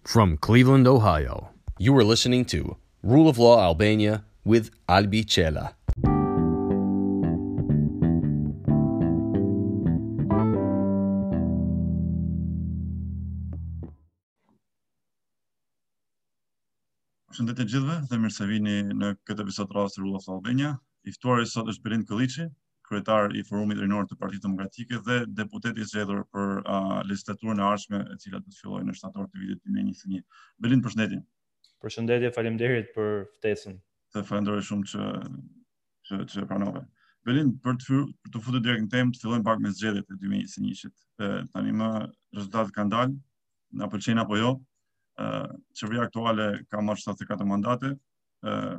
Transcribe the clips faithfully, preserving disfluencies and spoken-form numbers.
From Cleveland, Ohio, you are listening to Rule of Law Albania with Albi Qela. Përshëndetje gjithëve dhe mirë se vini në këtë episod rast Rule of Law Albania. I ftuari sot është Belind Kolliçi, kryetar i Forumit Rinor të Partisë Demokratike dhe deputet i zgjedhur për uh, legjislaturën e ardhshme, e cila do të fillojë në shtator të vitit dy mijë e njëzet e një. Belind, përshëndetje. Përshëndetje, faleminderit për ftesën. Të falenderoj shumë që që që pranove. Belind, për të fyr, për të futur direkt në temë, të fillojmë pak me zgjedhjet e dy mijë e njëzet e një-shit. Tani më rezultatet kanë dalë, na pëlqejnë apo jo? Uh, qeveria aktuale ka marrë shtatëdhjetë e katër mandate, uh,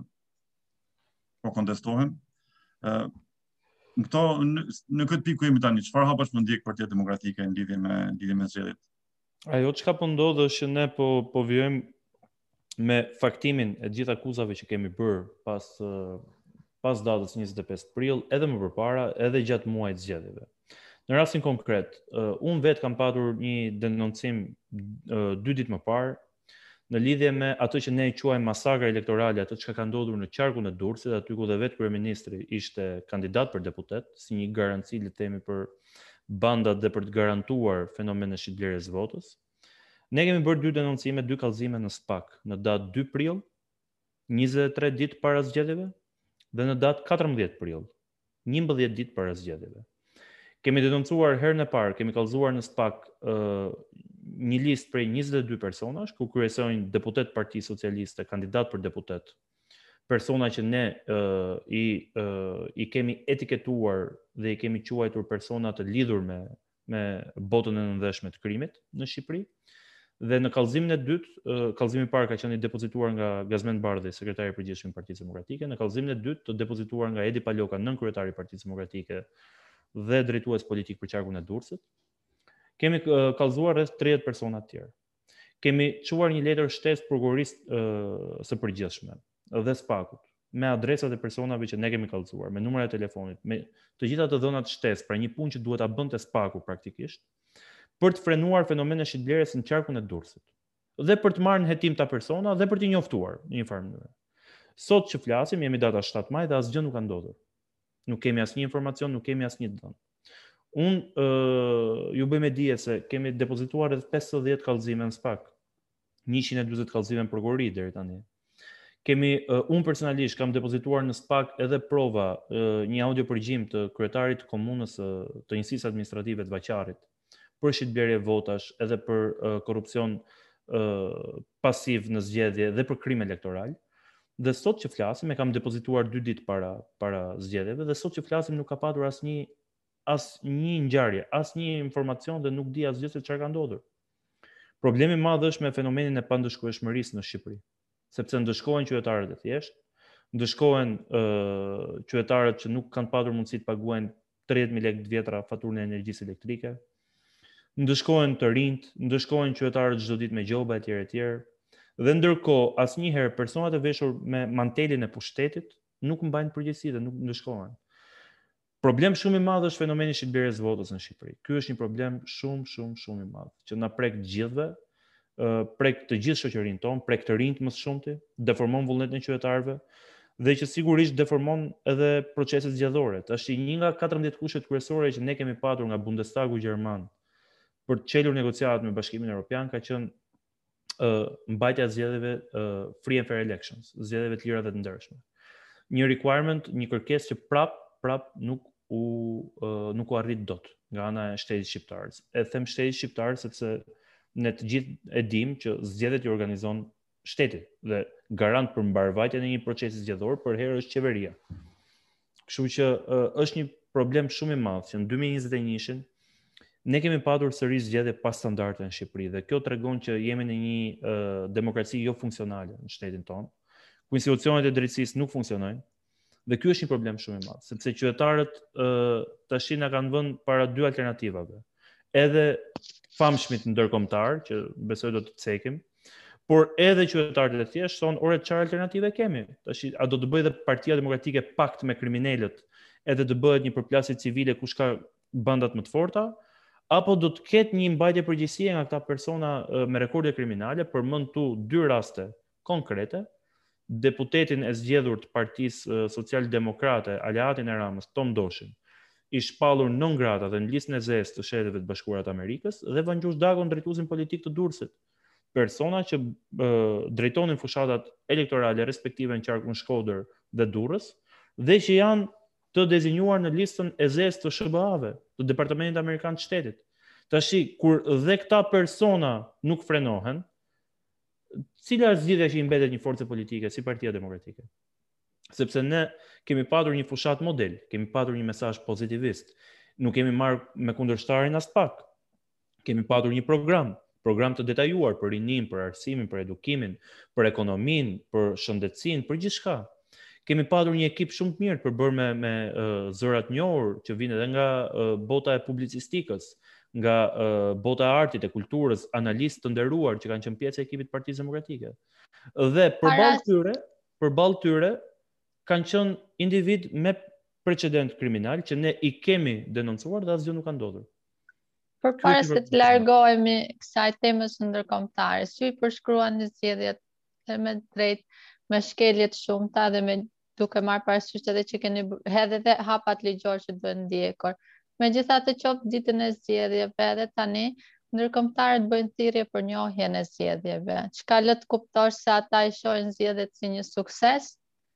po kontestohen. Uh, në, këto, në, në këtë pikë ku jemi tani, çfarë hapash më ndjek Partia Demokratike në lidhje me në lidhje me zgjedhjet? Ajo çka po ndodh është që ne po po vijojmë me faktimin e gjithë akuzave që kemi bërë pas uh, pas datës njëzet e pesë prill, edhe më përpara, edhe gjatë muajit zgjedhjeve. Në rastin konkret, uh, unë vetë kam patur një denoncim uh, dy ditë më parë në lidhje me atë që ne e quajmë masakra elektorale, atë që ka ndodhur në qarkun e Durrësit, aty ku dhe vetë kryeministri ishte kandidat për deputet, si një garanci le të themi për bandat dhe për të garantuar fenomenin e shitblerjes votës. Ne kemi bërë dy denoncime, dy kallëzime në SPAK, në datë dy prill, njëzet e tre ditë para zgjedhjeve, dhe në datë katërmbëdhjetë prill, njëmbëdhjetë ditë para zgjedhjeve. Kemi denoncuar herën e parë, kemi kallëzuar në SPAK uh, një listë prej njëzet e dy personash, ku kryesojnë deputet Partisë Socialiste, kandidat për deputet, persona që ne uh, i, uh, i kemi etiketuar dhe i kemi quajtur persona të lidhur me, me botën e nëndeshme të krimit në Shqipëri. Dhe në kallëzimin e dytë, uh, kallëzimi i parë ka qenë i depozituar nga Gazmend Bardhi, sekretari i përgjithshëm i Partisë Demokratike, në kallëzimin e dytë të depozituar nga Edi Paloka, nënkryetari i Partisë Demokratike dhe drejtues politik për qarkun e Durrësit. Kemi uh, kallëzuar rreth tridhjetë persona të tjerë. Kemi çuar një letër shtesë prokurorisë uh, së përgjithshme dhe SPAK-ut me adresat e personave që ne kemi kallëzuar, me numrat e telefonit, me të gjitha të dhënat shtesë, pra një punë që duhet ta bënte SPAK-u praktikisht, për të frenuar fenomenin e shitblerjes në qarkun e Durrësit. Dhe për të marrë në hetim ta persona dhe për t'i njoftuar në një farë mënyrë. Sot që flasim, jemi data shtatë maj dhe asgjë nuk ka ndodhur. Nuk kemi asnjë informacion, nuk kemi asnjë dhënë. Unë uh, ju bëj me dije se kemi depozituar rreth pesëdhjetë kallëzime në SPAK, njëqind e dyzet kallëzime në prokurori deri tani. Kemi uh, unë personalisht kam depozituar në SPAK edhe prova, uh, një audio përgjim të kryetarit të komunës uh, të njësisë administrative të Vaçarit për shitblerje votash, edhe për uh, korrupsion uh, pasiv në zgjedhje dhe për krim elektoral. Dhe sot që flasim, e kam depozituar dy ditë para para zgjedhjeve, dhe sot që flasim nuk ka patur asnjë asnjë ngjarje, asnjë informacion dhe nuk di asgjë se çfarë ka ndodhur. Problemi i madh është me fenomenin e pandëshkueshmërisë në Shqipëri, sepse ndëshkohen qytetarët e thjeshtë, ndëshkohen uh, qytetarët që nuk kanë patur mundësi të paguajnë tridhjetë mijë lekë të vjetra faturën e energjisë elektrike, ndëshkohen të rinjt, ndëshkohen qytetarët çdo ditë me gjoba etj etj. Dhe ndërkohë, asnjëherë personat e veshur me mantelin e pushtetit nuk mbajnë përgjegjësi dhe nuk ndëshkohen. Problem shumë i madh është fenomeni i shitblerjes votës në Shqipëri. Ky është një problem shumë shumë shumë i madh që na prek të gjithëve, prek të gjithë shoqërinë tonë, prek të rinjt më së shumti, deformon vullnetin e qytetarëve dhe që sigurisht deformon edhe proceset zgjedhore. Tash një nga katërmbëdhjetë kushtet kryesore që ne kemi patur nga Bundestagu gjerman për të çelur negociatat me Bashkimin Evropian ka qenë Uh, mbajtja e zgjedhjeve uh, free and fair elections, zgjedhjeve të lira dhe të ndershme. Një requirement, një kërkesë që prap prap nuk u uh, nuk u arrit dot nga ana e shtetit shqiptar. E them shteti shqiptar sepse ne të gjithë e dimë që zgjedhjet i organizon shteti dhe garant për mbarvajtjen e një procesi zgjedhor për herë është qeveria. Kështu që uh, është një problem shumë i madh që në dy mijë e njëzet e një-shin ne kemi patur sërish zgjedhje pas standarde në Shqipëri dhe kjo tregon që jemi në një uh, demokraci jo funksionale në shtetin tonë, ku institucionet e drejtësisë nuk funksionojnë, dhe ky është një problem shumë i madh, sepse qytetarët uh, tash na kanë vënë para dy alternativave. Edhe famshmit ndërkombëtar, që besoj do të cekim, por edhe qytetarët e thjeshtë thonë, "Ore, çfarë alternative kemi? Tash a do të bëjë dhe Partia Demokratike pakt me kriminalët, edhe të bëhet një përplasje civile kush ka bandat më të forta?" apo do të ketë një mbajtje përgjegjësie nga këta persona uh, me rekorde kriminale, përmend tu dy raste konkrete. Deputetin e zgjedhur të Partisë uh, Social-Demokrate, aleatin e Ramës, Tom Doshin, i shpallur non grata dhe në listën e zezë të Shtetet e Bashkuara të Amerikës, dhe Vangjush Dagon, drejtuesin politik të Durrësit. Persona që uh, drejtonin fushatat elektorale respektive në qarkun Shkodër dhe Durrës, dhe që janë të dezinjuar në listën e zezë të S B A-ve, të Departamentit Amerikan të Shtetit. Tashi, kur dhe këta persona nuk frenohen, cila zgjidhja që i mbetet një forcë politike si Partia Demokratike? Sepse ne kemi patur një fushat model, kemi patur një mesazh pozitivist, nuk kemi marrë me kundërshtarin as pak. Kemi patur një program, program të detajuar për rinin, për arsimin, për edukimin, për ekonomin, për shëndetësinë, për gjithçka. Kemi patur një ekip shumë të mirë për bërë me, me uh, zëra të njohur që vinë edhe nga uh, bota e publicistikës, nga uh, bota e artit, e kulturës, analistë të nderuar që kanë qenë pjesë e ekipit Partisë Demokratike. Dhe përballë tyre, përballë tyre kanë qenë individ me precedent kriminal që ne i kemi denoncuar dhe asgjë nuk ka ndodhur. Përpara se të largohemi kësaj temës ndërkombëtare, si i përshkruani zgjedhjet dhe me drejt, me shkelje të shumta dhe me duke marrë parasysh edhe që keni hedhë dhe hapat ligjor që duhen ndjekur. Megjithatë, qoftë ditën e zgjedhjeve edhe tani, ndërkombëtarët bëjnë thirrje për njohjen e zgjedhjeve. Çka lë të kuptosh se ata i shohin zgjedhjet si një sukses?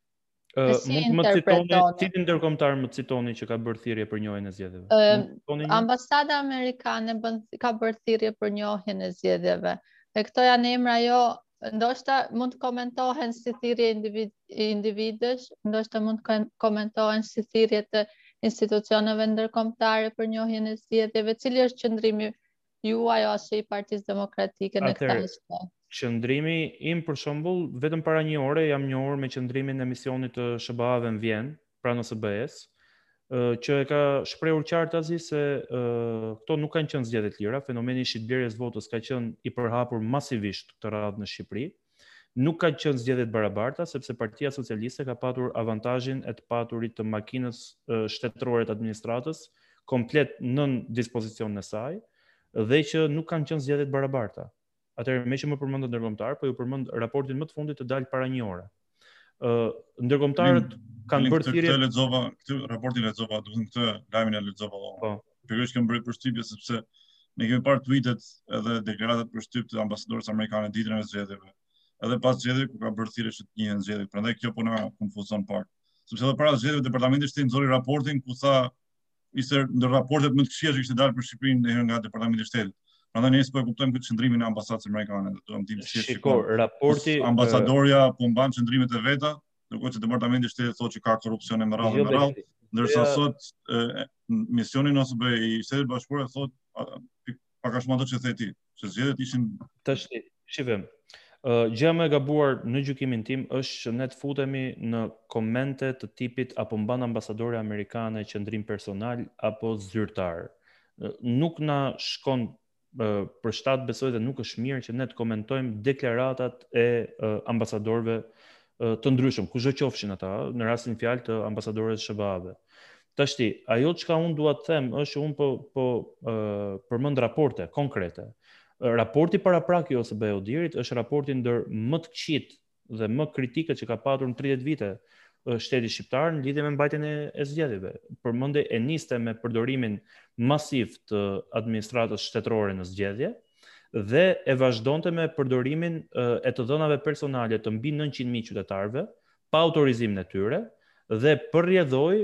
Uh, si mund të më citoni, cilin ndërkombëtar më citoni që ka bërë thirrje për njohjen e zgjedhjeve? Uh, Ambasada amerikane bën, ka bërë thirrje për njohjen e zgjedhjeve. E këto janë emra jo, ndoshta mund të komentohen si thirrje individ, individësh, ndoshta mund të komentohen si thirrje të institucioneve ndërkombëtare për njohjen e zgjedhjeve. Cili është qëndrimi juaj ose i Partisë Demokratike në këtë aspekt? Qëndrimi im, për shembull, vetëm para një ore jam njohur me qëndrimin e misionit të S B A-ve në Vjenë, pranë S B A-s, që e ka shprehur qartë azi se uh, këto nuk kanë qenë zgjedhje të lira. Fenomeni i shitblerjes votës ka qenë i përhapur masivisht këtë radhë në Shqipëri. Nuk ka qenë zgjedhje të barabarta, sepse Partia Socialiste ka patur avantazhin e të paturit të makinës uh, shtetërore të administratës komplet nën dispozicion në saj, dhe që nuk kanë qenë zgjedhje të barabarta. Atëherë, me që më përmendën ndërkombëtar, po ju përmend raportin më të fundit të dalë para një ore. Ë uh, ndërkombëtarët kanë bërë thirrje. Këtë lexova, këtë raportin lexova, do të thënë këtë lajmin e lexova. Po. Pikërisht kam bërë përshtypje sepse ne kemi parë tweetet edhe deklaratat përshtyp të ambasadorës amerikane ditën e zgjedhjeve. Edhe pas zgjedhjeve ku ka bërë thirrje që të njihen zgjedhjet. Prandaj kjo po na konfuzon pak. Sepse edhe para zgjedhjeve departamenti i shtetit nxori raportin ku tha ishte ndër raportet më të këqija që kishte dalë për Shqipërinë ndërherë nga departamenti i shtetit. Prandaj ne s'po e kuptojmë këtë qëndrimin e ambasadës amerikane. Do të dimë si është. Raporti ambasadorja po mban qëndrimet e veta, ndërkohë që departamenti i shtetit thotë që ka korrupsione me radhë me radhë, ndërsa sot e, misioni ose be i Shtetit Bashkuar thotë pak a shumë ato që the ti, që zgjedhjet ishin tash shifem. Uh, gjë më e gabuar në gjykimin tim është që ne të futemi në komente të tipit apo mban ambasadore amerikane qëndrim personal apo zyrtar. Uh, nuk na shkon uh, për shtat, besoj dhe nuk është mirë që ne të komentojmë deklaratat e uh, ambasadorëve uh, të ndryshëm, kushdo qofshin ata, në rastin fjalë të ambasadorëve të S B A-ve. Tashti, ajo çka unë dua të them është që unë po po uh, përmend raporte konkrete. Raporti paraprak i O S B Odirit është raporti ndër më të këqit dhe më kritikët që ka patur në tridhjetë vite shteti shqiptar në lidhje me mbajtjen e zgjedhjeve. Përmendje e niste me përdorimin masiv të administratës shtetërore në zgjedhje dhe e vazhdonte me përdorimin e të dhënave personale të mbi nëntëqind mijë qytetarëve pa autorizimin e tyre dhe përrjedhoi,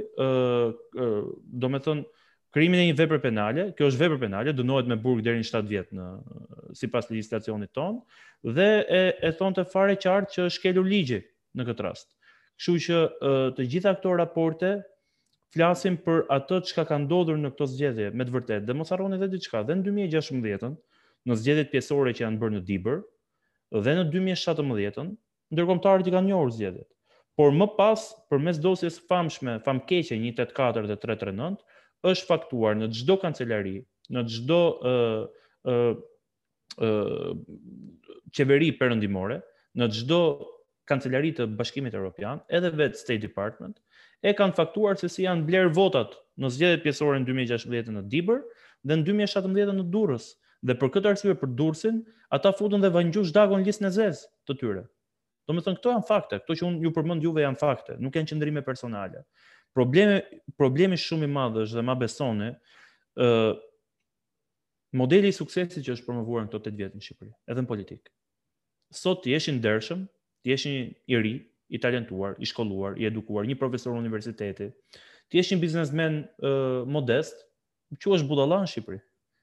domethënë, krimin e një vepre penale. Kjo është vepër penale, dënohet me burg deri në shtatë vjet në sipas legjislacionit ton, dhe e, e thonte fare qartë që është shkelur ligji në këtë rast. Kështu që të gjitha këto raporte flasin për atë çka ka ndodhur në këto zgjedhje me të vërtetë. Dhe mos harroni edhe diçka, dhe në dy mijë e gjashtëmbëdhjetë në zgjedhjet pjesëore që janë bërë në Dibër dhe në dy mijë e shtatëmbëdhjetë ndërkombëtarët i kanë njohur zgjedhjet. Por më pas, përmes dosjes famshme, famkeqe një tetëdhjetë katër dhe tre tre nëntë, është faktuar në çdo kancelari, në çdo uh, uh, uh, qeveri perëndimore, në çdo kancelari të Bashkimit Evropian, edhe vetë State Department, e kanë faktuar se si janë bler votat në zgjedhjet pjesëore në dy mijë e gjashtëmbëdhjetë në Dibër dhe në dy mijë e shtatëmbëdhjetë në Durrës. Dhe për këtë arsye për Durrësin, ata futën dhe Vangjush Dagon në listën e zezë të tyre. Domethënë këto janë fakte, këto që unë ju përmend juve janë fakte, nuk janë qëndrime personale. Problemi problemi shumë i madh është dhe ma besoni, ë uh, modeli i suksesit që është promovuar në këto tetë vjet në Shqipëri, edhe në politikë. Sot ti jesh i ndershëm, ti jesh i ri, i talentuar, i shkolluar, i edukuar, një profesor universiteti, ti jesh një biznesmen uh, modest, quhesh budalla në Shqipëri.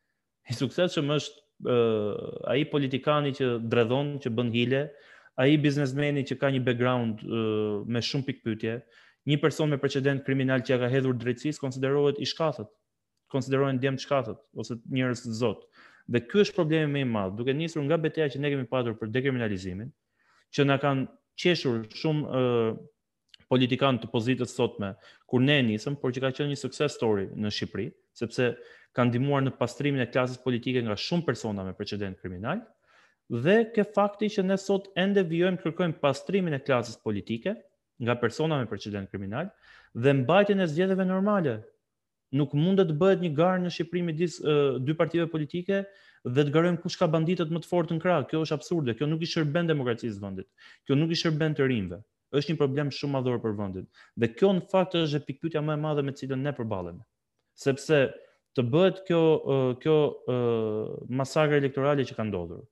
I suksesshëm është uh, ai politikani që dredhon, që bën hile, ai biznesmeni që ka një background uh, me shumë pikpyetje, një person me precedent kriminal që ja ka hedhur drejtësisë konsiderohet i shkatët, konsiderohen djem të shkatët ose njerëz të zot. Dhe ky është problemi më i madh, duke nisur nga betejë që ne kemi patur për dekriminalizimin, që na kanë qeshur shumë uh, politikanë të pozitës sotme kur ne e nisëm, por që ka qenë një success story në Shqipëri, sepse kanë ndihmuar në pastrimin e klasës politike nga shumë persona me precedent kriminal, dhe ke fakti që ne sot ende vijojmë kërkojmë pastrimin e klasës politike nga persona me precedent kriminal dhe mbajtjen e zgjedhjeve normale. Nuk mundet të bëhet një garë në Shqipëri midis uh, dy partive politike dhe të garojmë kush ka banditët më të fortë në krah. Kjo është absurde, kjo nuk i shërben demokracisë vendit. Kjo nuk i shërben të rinjve. Është një problem shumë madhor për vendin. Dhe kjo në fakt është pikpyetja më e madhe me të cilën ne përballemi. Sepse të bëhet kjo uh, kjo uh, masakër elektorale që ka ndodhur.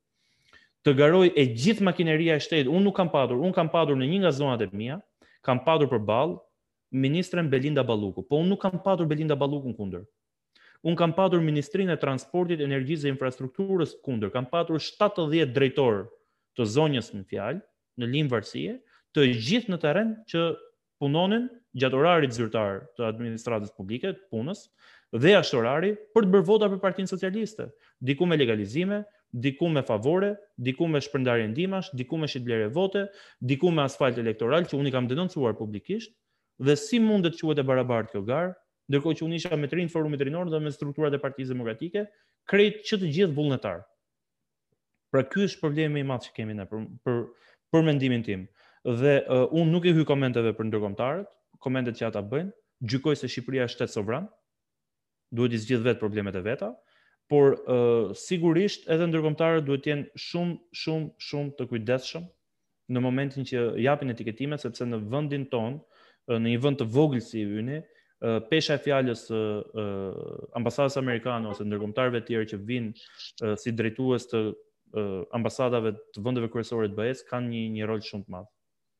Të garoj e gjithë makineria e shtetit. Unë nuk kam padur, unë kam padur në një nga zonat e mia, kam padur përballë ministren Belinda Balluku, po unë nuk kam padur Belinda Ballukun kundër. Unë kam padur Ministrinë e Transportit, Energjisë dhe Infrastrukturës kundër. Kam padur shtatëdhjetë drejtor të zonjës në fjalë, në limë varësie, të gjithë në terren që punonin gjatë orarit zyrtar të administratës publike, të punës, dhe jashtë orari për të bërë vota për Partinë Socialiste. Diku me legalizime, diku me favore, diku me shpërndarje ndihmash, diku me shitblerje vote, diku me asfalt elektoral që unë i kam denoncuar publikisht. Dhe si mundet të quhet e barabartë kjo garë, ndërkohë që unë isha me të rinë forumit rinor dhe me strukturat e Partisë Demokratike, krejt që të gjithë vullnetar. Pra ky është problemi i madh që kemi ne për për, për mendimin tim. Dhe uh, unë nuk i hyj komenteve për ndërkombëtarët, komentet që ata bëjnë, gjykoj se Shqipëria është shtet sovran, duhet i zgjidh vetë problemet e veta, por uh, sigurisht edhe ndërkombëtarët duhet të jenë shumë shumë shumë të kujdesshëm në momentin që japin etiketimet, sepse në vendin ton, në një vend të vogël si yni, pesha e fjalës uh, ambasadës amerikane ose ndërkombëtarëve të tjerë që vinë uh, si drejtues të uh, ambasadave të vendeve kryesore të B E-s kanë një një rol shumë të madh.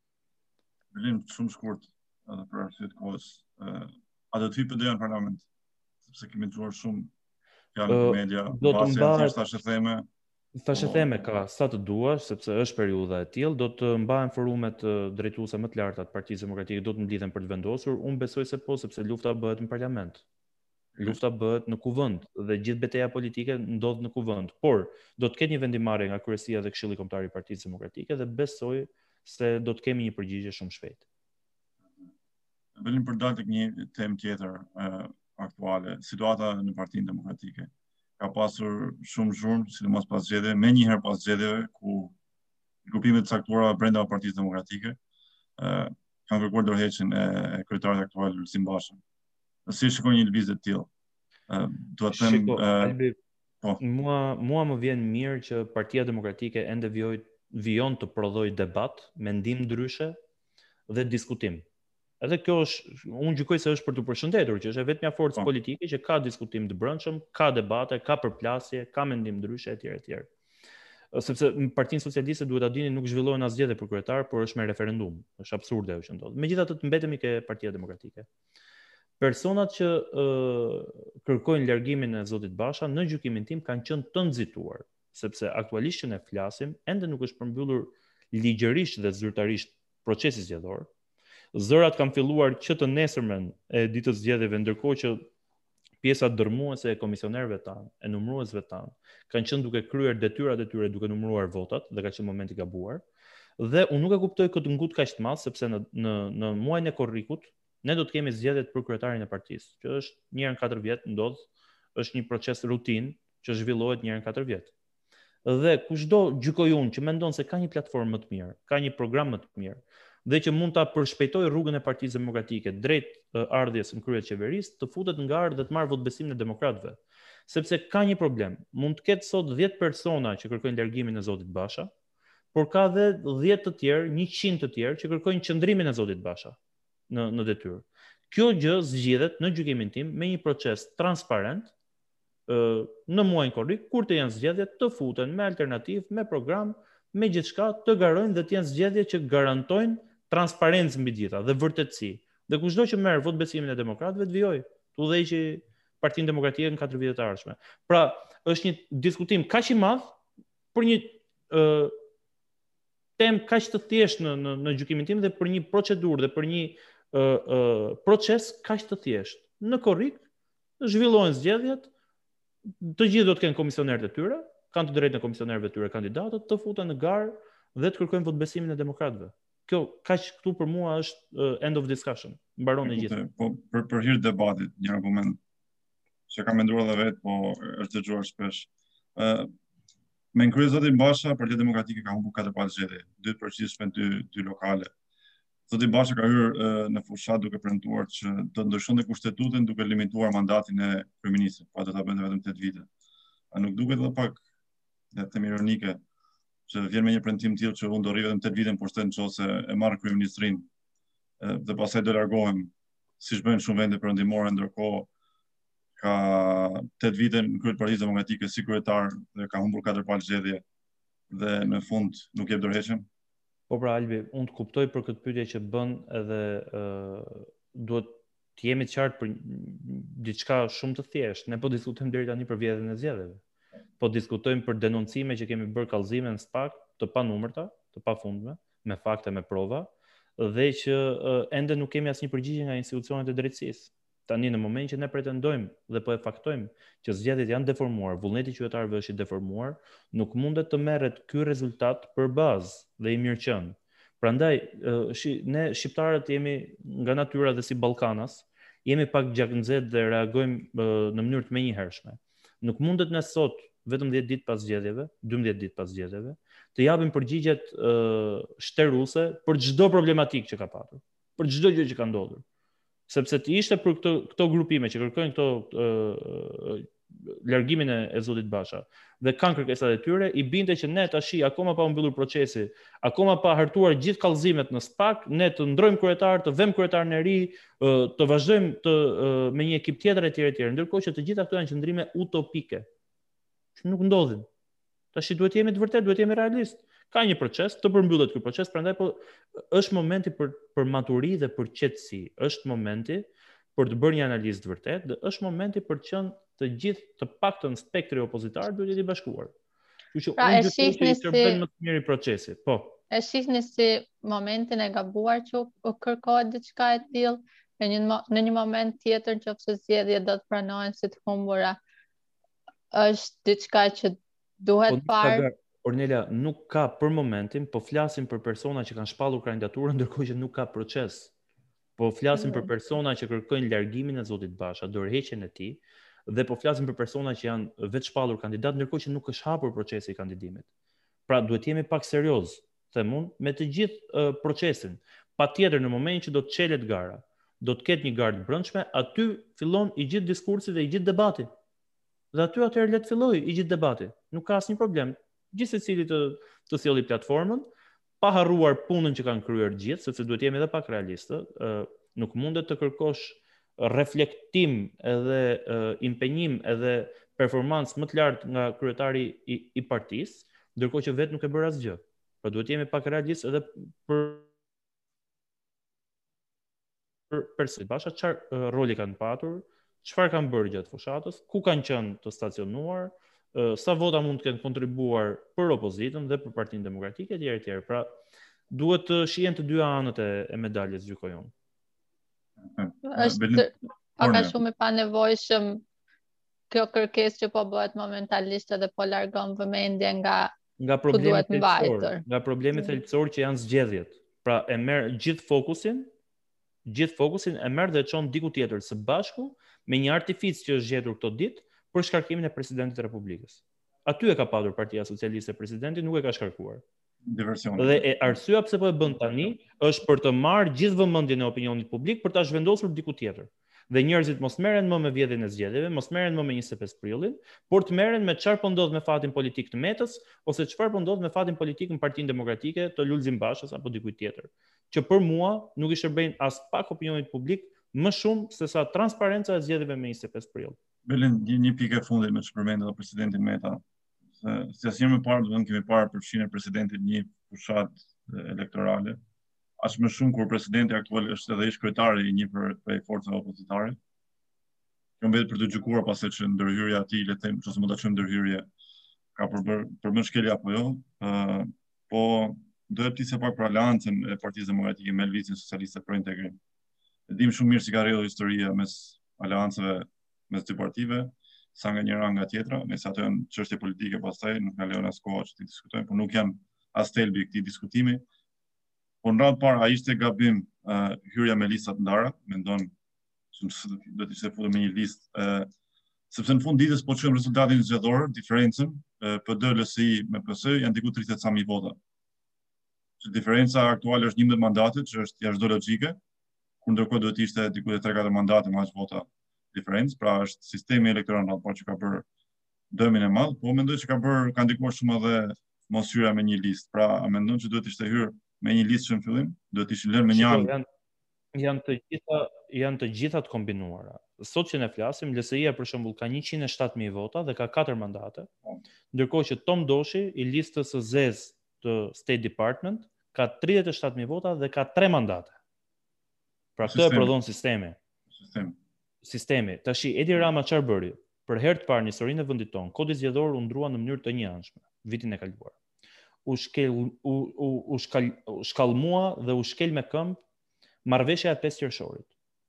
Belim shumë shkurt edhe për arsye të kohës. Uh, a do të vi P D-ja në parlament? Sepse kemi dëgjuar shumë fjalë në uh, media, do të mbahet thashë theme. Thashë theme ka sa të duash, sepse është periudha e tillë, do të mbahen forumet drejtuese më të larta të Partisë Demokratike, do të mblidhen për të vendosur. Unë besoj se po, sepse lufta bëhet në parlament. Lufta bëhet në kuvend dhe gjithë betejë politike ndodh në kuvend. Por do të ketë një vendimarrje nga kryesia dhe Këshilli Kombëtar i Partisë Demokratike dhe besoj se do të kemi një përgjigje shumë shpejt. Velim për dalë tek një temë tjetër uh, aktuale, situata në Partinë Demokratike. Ka pasur shumë zhurmë, sidomos pas zgjedhjeve, më një herë pas zgjedhjeve, ku grupimet të caktuara brenda Partisë Demokratike uh, kanë kërkuar dorëheqjen e, e kryetarit aktual Lulzim Basha. Si shikon një lëvizje të tillë? Uh, do të them, Shiko, uh, Albi, po. mua mua më vjen mirë që Partia Demokratike ende vijoj vijon të prodhoj debat, mendim ndryshe dhe diskutim. Edhe kjo është, unë gjykoj se është për të përshëndetur, që është vetëm një forcë politike që ka diskutim të brendshëm, ka debate, ka përplasje, ka mendim ndryshe etj etj. Sepse Partinë Socialiste duhet ta dini nuk zhvillohen as zgjedhje për kryetar, por është me referendum. Është absurde ajo që ndodh. Megjithatë të mbetemi ke Partia Demokratike. Personat që uh, kërkojnë largimin e zotit Basha në gjykimin tim kanë qenë të nxituar, sepse aktualisht që ne flasim, ende nuk është përmbyllur ligjërisht dhe zyrtarisht procesi zgjedhor. Zërat kanë filluar që të nesërmen e ditës zgjedhjeve, ndërkohë që pjesa dërmuese e komisionerëve tanë, e numëruesve tanë, kanë qenë duke kryer detyrat e tyre duke numëruar votat dhe ka qenë momenti i gabuar. Dhe unë nuk e kuptoj këtë ngut kaq të madh, sepse në në në muajin e korrikut ne do të kemi zgjedhjet për kryetarin e partisë, që është një herë në katër vjet ndodh, është një proces rutinë që zhvillohet një herë në katër vjet. Dhe kushdo gjykoj unë që mendon se ka një platformë më të mirë, ka një program më të mirë, dhe që mund ta përshpejtoj rrugën e Partisë Demokratike drejt uh, ardhjes në krye të qeverisë, të futet në garë dhe të marrë votbesimin e demokratëve. sepse ka një problem. Mund të ketë sot dhjetë persona që kërkojnë largimin e Zotit Basha, por ka dhe dhjetë të tjerë, njëqind të tjerë që kërkojnë qëndrimin e Zotit Basha në në detyrë. Kjo gjë zgjidhet në gjykimin tim me një proces transparent, ë në muajin korrik, kur të janë zgjedhjet, të futen me alternativë, me program, me gjithçka, të garojnë dhe të janë zgjedhje që garantojnë transparencë mbi gjitha dhe vërtetësi. Dhe kushdo që merr vot besimin e demokratëve të vijojë, të udhëheqë Partinë Demokratike në katër vitet e ardhshme. Pra, është një diskutim kaq i madh për një ë uh, temë kaq të thjeshtë në në në gjykimin tim dhe për një procedurë dhe për një ë uh, uh, proces kaq të thjeshtë. Në korrik zhvillohen zgjedhjet, të gjithë do të kenë komisionerët e tyre, kanë të drejtë në komisionerëve të tyre kandidatët, të futen në garë dhe të kërkojnë votbesimin e demokratëve. Kjo kaq këtu për mua është uh, end of discussion. Mbaron e gjithë. Po për për hir debatit, një argument që kam menduar edhe vetë, po është dëgjuar shpesh. Ë uh, me krye Zotin Basha, Partia Demokratike ka humbur katër palë zgjedhje, dy të përgjithshme, dy dy lokale. Zoti Basha ka hyrë uh, në fushat duke premtuar që do ndryshonte kushtetutën duke limituar mandatin e kryeministit, pa do ta bënte vetëm tetë vite. A nuk duket edhe pak, le të them ironike, që vjen me një premtim tillë që unë do rri vetëm tetë vite në pushtet nëse e marr kryeministrin dhe pastaj do largohem, siç bëjnë shumë vende perëndimore, ndërkohë ka tetë vite në krye të Partisë Demokratike si kryetar dhe ka humbur katër palë zgjedhje dhe në fund nuk jep dorëheqjen. Po pra Albi, unë të kuptoj për këtë pyetje që bën edhe uh, duhet të jemi të qartë për diçka shumë të thjeshtë. Ne po diskutojmë deri tani për vjedhjen e zgjedhjeve. Po diskutojmë për denoncime që kemi bërë kallëzime në SPAK të panumërta, të pafundme, me fakte, me prova, dhe që uh, ende nuk kemi asnjë përgjigje nga institucionet e drejtësisë. Tani në moment që ne pretendojmë dhe po e faktojmë që zgjedhjet janë deformuar, vullneti qytetarëve është i deformuar, nuk mundet të merret ky rezultat për bazë dhe i mirëqen. Prandaj shi, ne shqiptarët jemi nga natyra dhe si Ballkanas, jemi pak gjaknxet dhe reagojmë në mënyrë të menjëhershme. Nuk mundet ne sot vetëm dhjetë ditë pas zgjedhjeve, dymbëdhjetë ditë pas zgjedhjeve, të japim përgjigjet uh, shteruese për çdo problematikë që ka patur, për çdo gjë që ka ndodhur. Sepse të ishte për këto, këto grupime që kërkojnë këto uh, largimin e, e Zotit Basha dhe kanë kërkesat e tyre, i binte që ne tashi, akoma pa u mbyllur procesi, akoma pa hartuar gjithë kallëzimet në SPAK, ne të ndrojmë kryetar, të vëmë kryetarin e ri, uh, të vazhdojmë të uh, me një ekip tjetër etj etj, ndërkohë që të gjitha këto janë qëndrime utopike, që nuk ndodhin. Tashi duhet jemi të vërtet, duhet jemi realist. Ka një proces, të përmbyllet ky proces, prandaj po është momenti për për maturi dhe për qetësi. Është momenti për të bërë një analizë të vërtetë dhe është momenti për të qenë të gjithë të paktën spektri opozitar duhet të jetë i bashkuar. Kështu që pra, unë gjykoj që i shërben më të miri procesi. Po. E shihni si momentin e gabuar që u kërkohet diçka e tillë, në një në një moment tjetër nëse zgjedhjet do të pranohen si të humbura, është diçka që duhet po, parë. Ornela, nuk ka për momentin, po flasim për persona që kanë shpallur kandidaturën, ndërkohë që nuk ka proces. Po flasim mm. për persona që kërkojnë largimin e Zotit Basha, dorëheqjen e tij, dhe po flasim për persona që janë vetë shpallur kandidat, ndërkohë që nuk është hapur procesi i kandidimit. Pra duhet jemi pak serioz, them unë, me të gjithë uh, procesin. Patjetër në momentin që do të çelet gara, do të ketë një garë brendshme, aty fillon i gjithë diskursi dhe i gjithë debati. Dhe aty atëherë le të fillojë i gjithë debati. Nuk ka asnjë problem. Gjithë secili të të sjellë platformën, pa harruar punën që kanë kryer gjithë, sepse duhet jemi edhe pak realistë, uh, nuk mundet të kërkosh reflektim edhe uh, impenjim edhe performancë më të lartë nga kryetari i, i partisë, ndërkohë që vetë nuk e bën asgjë. Pra duhet jemi pak realistë edhe për për Zotit Basha, çfarë uh, roli kanë patur, çfarë kanë bërë gjatë fushatës, ku kanë qenë të stacionuar, sa vota mund të kenë kontribuar për opozitën dhe për Partinë Demokratike etj etj. Pra duhet të shihen të dy anët e, e medaljes, gjykoj unë. Është pak a shumë e panevojshëm kjo kërkesë që po bëhet momentalisht edhe po largon vëmendje nga nga problemi thelbësor, nga problemi thelbësor që janë zgjedhjet. Pra e merr gjithë fokusin, gjithë fokusin e merr dhe e çon diku tjetër së bashku me një artific që është gjetur këto ditë për shkarkimin e presidentit të Republikës. Aty e ka padur Partia Socialiste presidenti, nuk e ka shkarkuar. Diversioni. Dhe e arsyeja pse po e bën tani është për të marrë gjithë vëmendjen e opinionit publik për ta zhvendosur diku tjetër. dhe njerëzit mos merren më me vjedhjen e zgjedhjeve, mos merren më me njëzet e pesë prillin, por të merren me çfarë po ndodh me fatin politik të Metës ose çfarë po ndodh me fatin politik në Partinë Demokratike të Lulzim Bashës apo dikujt tjetër, që për mua nuk i shërbejnë as pak opinionit publik më shumë se sa transparenca e zgjedhjeve me njëzet e pesë prill. Belen, një, një pikë e fundit me që përmendë dhe presidentin Meta. Se, si asnjëherë më parë, do të kemi parë përfshirjen e presidentit një fushat elektorale. Aq më shumë kur presidenti aktual është edhe ish kryetari i një për, për forcave opozitare. Kjo mbet për të gjykuar pasi që ndërhyrja e tij, le të them, nëse mund ta quajmë ndërhyrje, ka për për më shkelje apo jo. Uh, po do të ptisë pak për aleancën e Partisë Demokratike me Lëvizjen Socialiste për Integrim. E dim shumë mirë si ka rrjedhur historia mes aleancave mes dy partive, sa nga njëra nga tjetra, nëse ato janë çështje politike, pastaj nuk na lejon as koha që të diskutojmë, por nuk janë as thelbi i këtij diskutimi. Por në radhë parë, a ishte gabim uh, hyrja me lista të ndara, mendon që do të ishte futur me një listë, uh, sepse në fund ditës po çojmë rezultatin zgjedhor, diferencën uh, P D L S I me P S janë diku tridhjetë sa mijë vota. Që diferenca aktuale është njëmbëdhjetë mandate, që është jashtëdo logjike, kur ndërkohë duhet të ishte diku tre katër mandate me aq vota diferencë, pra është sistemi elektoral në parë që ka bërë dëmin e madh, po mendoj që ka bërë ka ndikuar shumë edhe mos hyrja me një listë. Pra, a mendon që duhet të ishte hyrë me një listë që në fillim, duhet të ishin lënë me një anë? Janë, janë të gjitha janë të gjitha të kombinuara. Sot që ne flasim, L S I-ja për shembull ka njëqind e shtatë mijë vota dhe ka katër mandate, ndërkohë që Tom Doshi i listës së zezë të State Department ka tridhjetë e shtatë mijë vota dhe ka tre mandate. Pra këtë e prodhon sistemi. Sistemi. Sistemi. Tashi Edi Rama çfarë bëri? Për herë të parë në historinë e vendit tonë, kodi zgjedhor u ndrua në mënyrë të njëanshme vitin e kaluar. U shkel u u, u shkal, u shkallmua dhe u shkel me këmbë marrëveshja e pesë qershorit.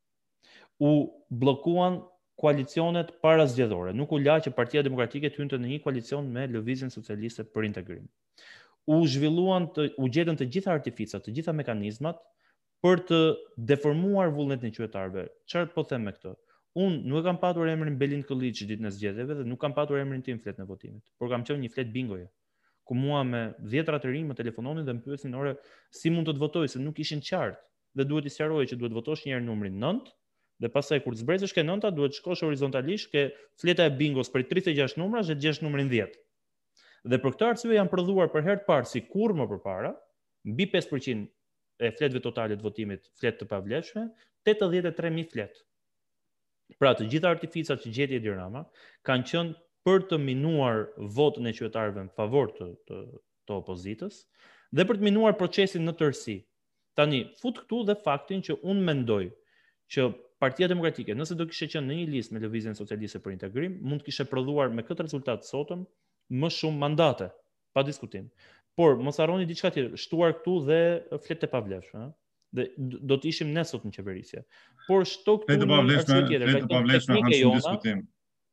U bllokuan koalicionet para zgjedhore. Nuk u la që Partia Demokratike të hynte në një koalicion me Lëvizjen Socialiste për Integrim. U zhvilluan të, u gjetën të gjitha artificat, të gjitha mekanizmat për të deformuar vullnetin e qytetarëve. Çfarë po them me këtë? Unë nuk e kam patur emrin Belin Kolliçi ditën e zgjedhjeve dhe nuk kam patur emrin tim flet në votimit, por kam qenë një flet bingoje. Ku mua me dhjetra të rinj më telefononin dhe më pyesin ore si mund të të votoj se nuk ishin qartë dhe duhet i sqaroje që duhet votosh një herë numrin nëntë dhe pastaj kur të zbresësh ke nënta duhet shkosh horizontalisht ke fleta e bingos për tridhjetë e gjashtë numrash dhe të gjesh numrin dhjetë. Dhe për këtë arsye janë prodhuar për herë të parë si kurrë më përpara, mbi pesë përqind e fletëve totale të votimit, fletë të pavlefshme, tetëdhjetë e tre mijë fletë. Pra të gjitha artificat që gjeti Edi Rama kanë qenë për të minuar votën e qytetarëve në favor të, të, të opozitës dhe për të minuar procesin në tërësi. Tani, fut këtu dhe faktin që unë mendoj që Partia Demokratike, nëse do kishte qenë në një listë me Lëvizjen Socialiste për Integrim, mund të kishte prodhuar me këtë rezultat sotëm më shumë mandate, pa diskutim. Por mos harroni diçka tjetër, shtuar këtu dhe fletë e pavlefshme, ëh. Dhe do të ishim ne sot në qeverisje. Por shto këtu fletë pavlefshme, fletë pavlefshme kanë shumë diskutim.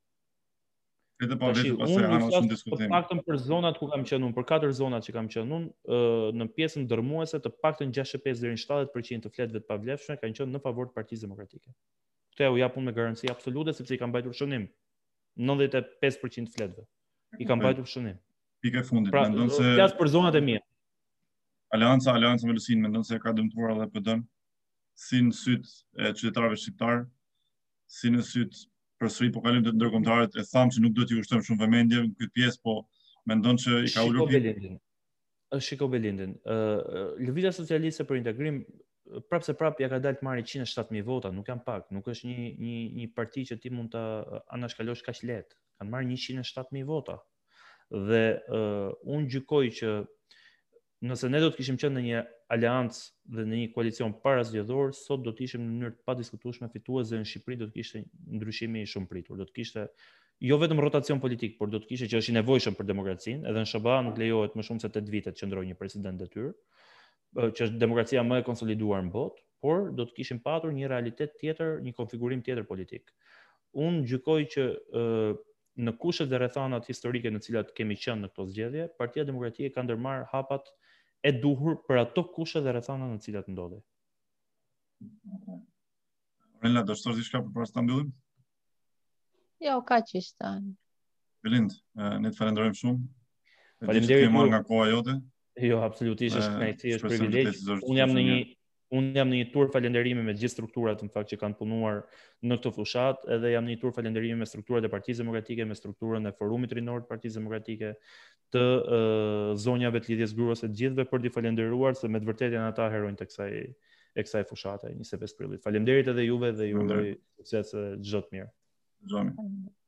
Fletë pavlefshme pastaj kanë shumë diskutim. Për paktën për zonat ku kam qenë unë, për katër zonat që kam qenë unë, në pjesën dërmuese të paktën gjashtëdhjetë e pesë deri në shtatëdhjetë përqind të fletëve të pavlefshme kanë qenë në favor të Partisë Demokratike. Këtë u jap unë me garanci absolute sepse i kam mbajtur shënim. nëntëdhjetë e pesë përqind të fletëve i kam mbajtur shënim. Pikë e fundit, pra, mendon se flas për zonat e mia. Aleanca, Aleanca me L S I-n mendon se ka dëmtuar edhe P D-n si në syt e qytetarëve shqiptar, si në syt përsëri po kalojmë të ndërkombëtarët, e tham që nuk do t'i ushtojmë shumë vëmendje në këtë pjesë, po mendon që i ka ulur Belindin. Shiko Belindin, uh, Lëvizja Socialiste për Integrim prapë se prapë ja ka dalë të marrë njëqind e shtatë mijë vota, nuk janë pak, nuk është një një një parti që ti mund ta anashkalosh kaq lehtë. Kanë marrë njëqind e shtatë mijë vota. Dhe uh, unë gjykoj që nëse ne do të kishim qenë në një aleancë dhe në një koalicion para zgjedhor, sot do të ishim në mënyrë të padiskutueshme fituese dhe në Shqipëri do të kishte ndryshimi i shumë pritur. Do të kishte jo vetëm rotacion politik, por do të kishte që është i nevojshëm për demokracinë, edhe në S B A nuk lejohet më shumë se tetë vite të qëndrojë një president detyrë, që është demokracia më e konsoliduar në botë, por do të kishim patur një realitet tjetër, një konfigurim tjetër politik. Unë gjykoj që uh, në kushtet dhe rrethanat historike në të cilat kemi qenë në këto zgjedhje, Partia Demokratike ka ndërmarr hapat e duhur për ato kushte dhe rrethana në të cilat ndodhi. Rella, do shtosh diçka përpara se ta mbyllim? Jo, kaq ishte. Belind, ne të falenderojmë shumë. Faleminderit marrë nga koha jote. Jo, absolutisht është kënaqësi, është privilegj. Unë jam në një Unë jam në një tur falënderimi me gjithë strukturat në fakt që kanë punuar në këtë fushat, edhe jam në një tur falënderimi me strukturat e Partisë Demokratike, me strukturën e Forumit Rinor të Partisë Demokratike, të uh, zonjave të lidhjes gruas e gjithëve për t'i falënderuar se me të vërtetë janë ata heronjtë e kësaj e kësaj fushate njëzet e pesë prillit. Faleminderit edhe juve dhe ju uroj sukses çdo të mirë. Gjoni.